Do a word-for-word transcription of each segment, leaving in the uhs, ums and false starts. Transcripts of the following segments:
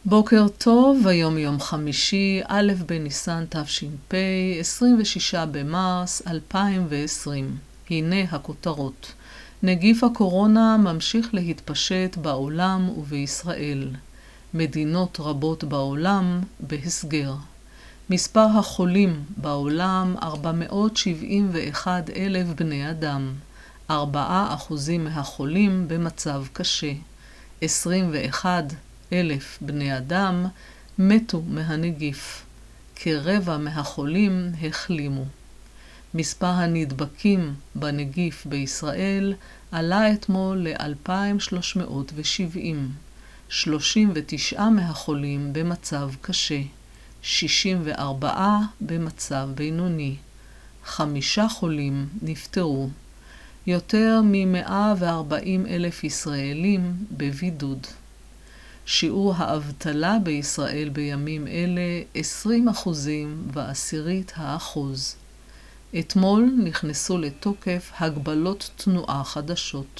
בוקר טוב, היום יום חמישי, א' בניסן תש"פ, עשרים ושישה במרס אלפיים ועשרים. הנה הכותרות. נגיף הקורונה ממשיך להתפשט בעולם ובישראל. מדינות רבות בעולם בהסגר. מספר החולים בעולם ארבע מאות שבעים ואחד אלף בני אדם. ארבעה אחוזים מהחולים במצב קשה. עשרים ואחד אלף בני אדם מתו מהנגיף. כרבע מהחולים החלימו. מספר הנדבקים בנגיף בישראל עלה אתמול ל-אלפיים ושלוש מאות ושבעים. שלושים ותשעה מהחולים במצב קשה. שישים וארבעה במצב בינוני. חמישה חולים נפטרו. יותר מ-מאה וארבעים אלף ישראלים בבידוד. שיעור האבטלה בישראל בימים אלה עשרים אחוזים ועשירית האחוז. אתמול נכנסו לתוקף הגבלות תנועה חדשות.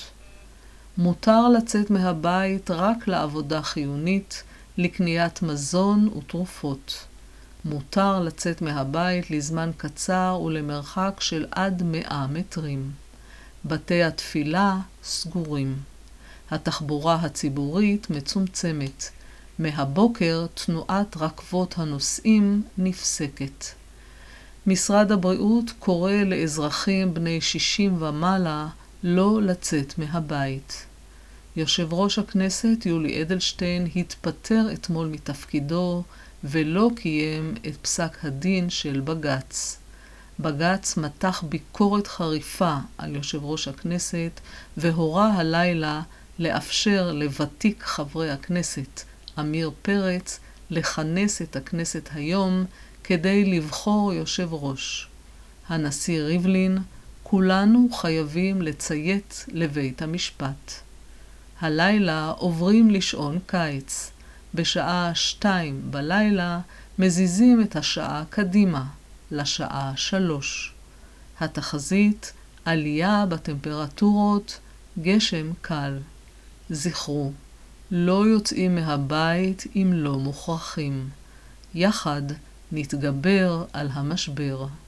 מותר לצאת מהבית רק לעבודה חיונית, לקניית מזון ותרופות. מותר לצאת מהבית לזמן קצר ולמרחק של עד מאה מטרים. בתי התפילה סגורים. התחבורה הציבורית מצומצמת. מהבוקר תנועת רכבות הנוסעים נפסקת. משרד הבריאות קורא לאזרחים בני שישים ומעלה לא לצאת מהבית. יושב ראש הכנסת יולי אדלשטיין התפטר אתמול מתפקידו ולא קיים את פסק הדין של בג"ץ. בג"ץ מתח ביקורת חריפה על יושב ראש הכנסת והורה הלילה לאפשר לוותיק חברי הכנסת עמיר פרץ לכנס את הכנסת היום כדי לבחור יושב ראש. הנשיא ריבלין, כולנו חייבים לציית לבית המשפט. הלילה עוברים לשעון קיץ. בשעה שתיים בלילה מזיזים את השעה קדימה, לשעה שלוש. התחזית, עלייה בטמפרטורות, גשם קל. זכרו, לא יוצאים מהבית אם לא מוכרחים. יחד נתגבר על המשבר.